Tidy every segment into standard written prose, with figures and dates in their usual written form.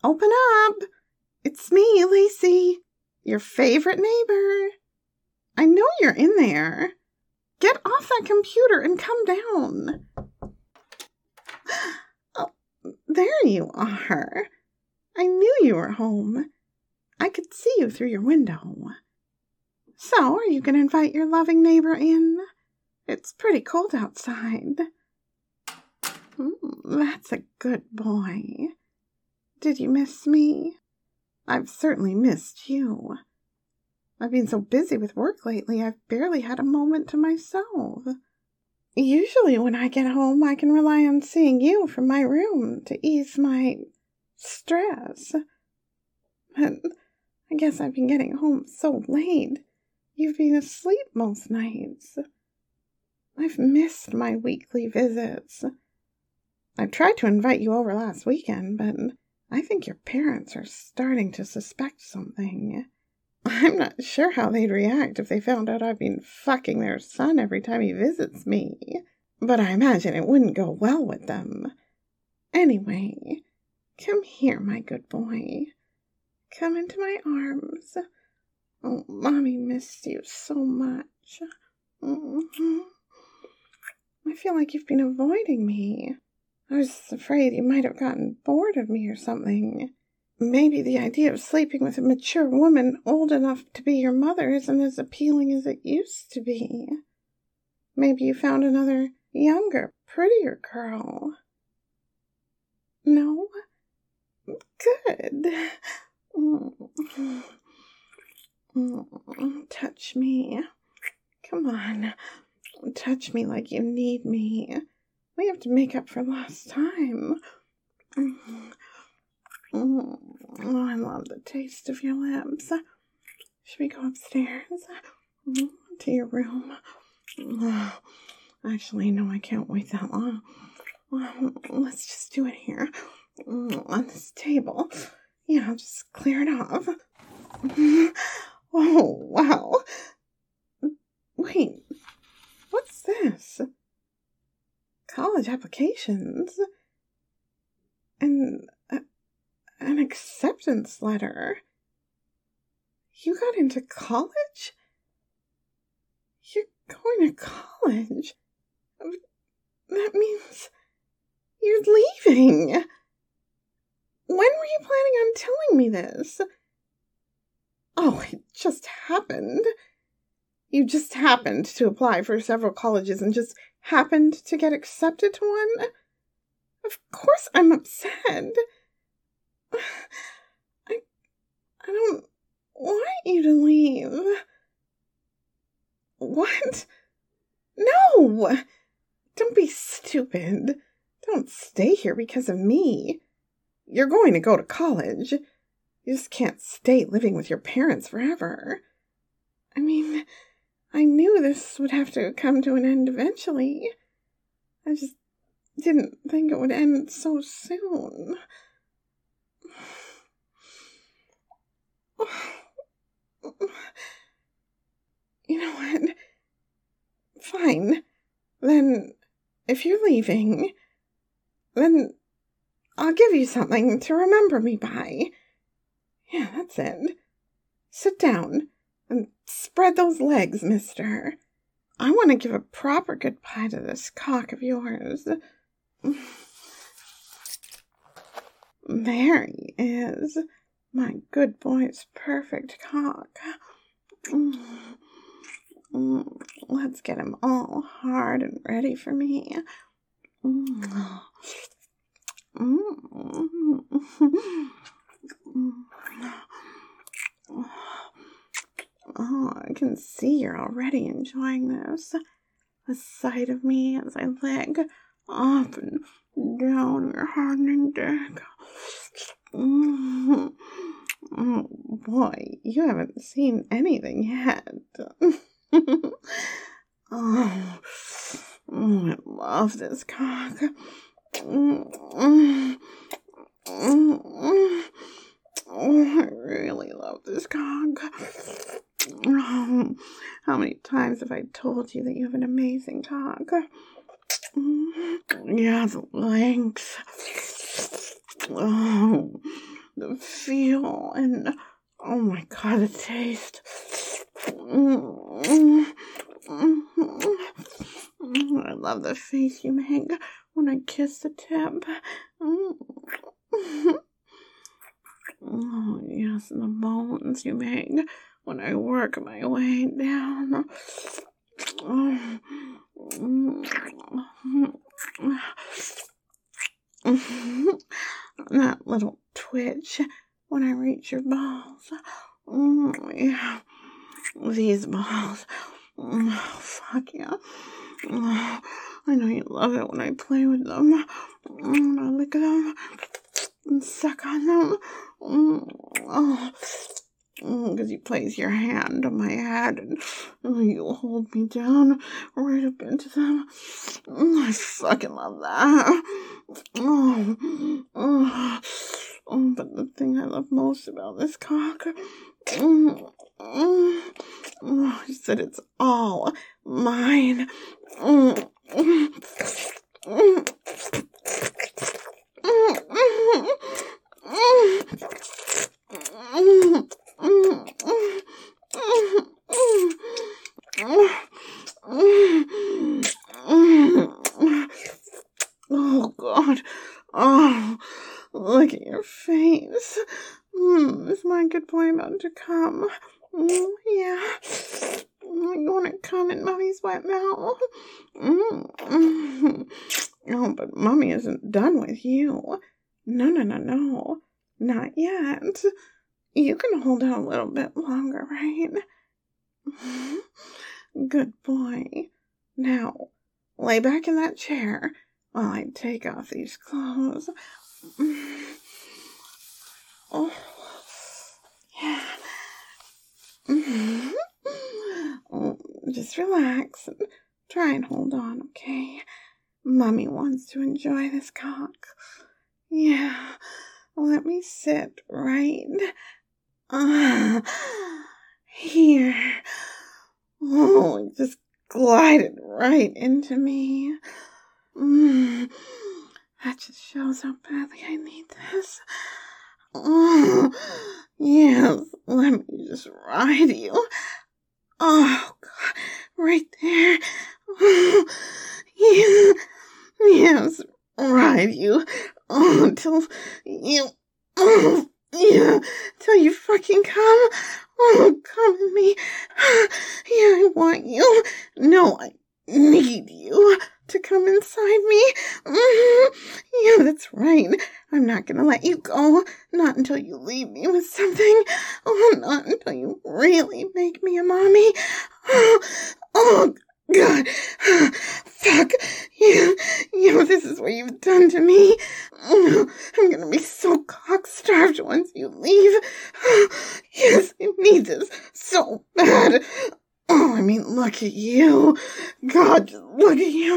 Open up! It's me, Lacey, your favorite neighbor. I know you're in there. Get off that computer and come down. Oh, there you are. I knew you were home. I could see you through your window. So, are you going to invite your loving neighbor in? It's pretty cold outside. That's a good boy. Did you miss me? I've certainly missed you. I've been so busy with work lately, I've barely had a moment to myself. Usually when I get home, I can rely on seeing you from my room to ease my stress. But I guess I've been getting home so late. You've been asleep most nights. I've missed my weekly visits. I tried to invite you over last weekend, but I think your parents are starting to suspect something. I'm not sure how they'd react if they found out I've been fucking their son every time he visits me, but I imagine it wouldn't go well with them. Anyway, come here, my good boy. Come into my arms. Oh, Mommy missed you so much. I feel like you've been avoiding me. I was afraid you might have gotten bored of me or something. Maybe the idea of sleeping with a mature woman old enough to be your mother isn't as appealing as it used to be. Maybe you found another younger, prettier girl. No? Good. Touch me. Come on. Touch me like you need me. We have to make up for lost time. Oh, I love the taste of your lips. Should we go upstairs? To your room? Actually, no, I can't wait that long. Let's just do it here. On this table. Yeah, I'll just clear it off. Oh, wow. Wait, what's this? College applications? And an acceptance letter? You got into college? You're going to college? That means you're leaving. When were you planning on telling me this? Oh, it just happened. You just happened to apply for several colleges and just happened to get accepted to one? Of course I'm upset. I don't want you to leave. What? No! Don't be stupid. Don't stay here because of me. You're going to go to college. You just can't stay living with your parents forever. I mean, I knew this would have to come to an end eventually. I just didn't think it would end so soon. You know what? Fine. Then, if you're leaving, then I'll give you something to remember me by. Yeah, that's it. Sit down and spread those legs, mister. I want to give a proper goodbye to this cock of yours. There he is. My good boy's perfect cock. Let's get him all hard and ready for me. Oh, I can see you're already enjoying this. The sight of me as I leg up and down your hardening dick. Oh, boy, you haven't seen anything yet. Oh, I love this cock. Oh, I really love this cock. Oh, how many times have I told you that you have an amazing cock? Yeah, the length. Oh, the feel, and oh my God, the taste. I love the face you make when I kiss the tip. Oh, yes, and the moans you make when I work my way down. That little twitch when I reach your balls. Yeah. These balls. Fuck yeah. I know you love it when I play with them. I lick them and suck on them. Because you place your hand on my head and you hold me down right up into them. I fucking love that. But the thing I love most about this cock is that it's all mine. Oh, God. Oh, look at your face. Is my good boy about to come? Yeah. You want to come in Mommy's wet mouth? Oh, but Mommy isn't done with you. No. Not yet. You can hold out a little bit longer, right? Good boy. Now, lay back in that chair while I take off these clothes. Oh, yeah. Oh, just relax and try and hold on, okay? Mommy wants to enjoy this cock. Yeah, let me sit right here. Oh, it just glided right into me. That just shows how badly I need this. Oh, yes, let me just ride you. Oh, God, right there. Oh, yeah, yes, ride you. Oh, till you, till you fucking come. Oh, come at me. Yeah, I want you. No, I need you to come inside me. Yeah, that's right. I'm not gonna let you go. Not until you leave me with something. Oh, not until you really make me a mommy. Oh, God. Fuck. You, this is what you've done to me. I'm gonna be so cock-starved once you leave. Yes, I need this so bad. Oh, I mean, look at you. God, just look at you.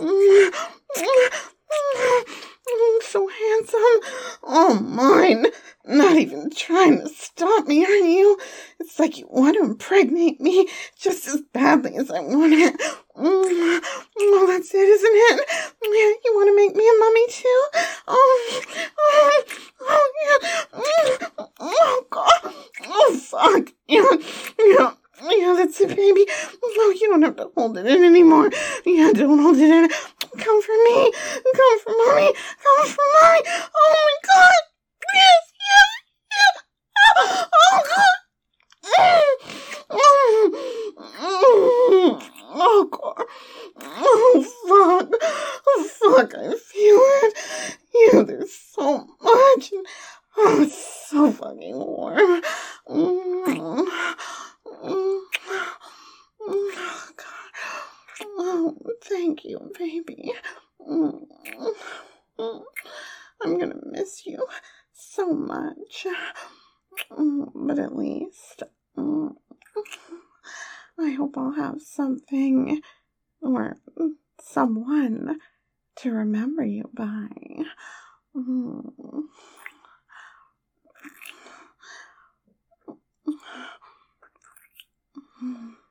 So handsome. Oh, mine. Not even trying to stop me, are you? It's like you want to impregnate me just as badly as I want it. Oh, that's it, isn't it? Yeah, you want to make me a mummy too? Yeah. Oh, God. Oh, fuck. Yeah, that's it, baby. Oh, you don't have to hold it in anymore. Yeah, don't hold it in. Come for me. Come for mommy. Come for mommy. Oh, my God. Yes. Oh, God. Oh, God. Oh, fuck. I feel it. Yeah, there's so much. Oh, it's so fucking warm. Oh, God. Oh, thank you, baby. I'm gonna miss you so much. But at least, I hope I'll have something or someone to remember you by. Mm.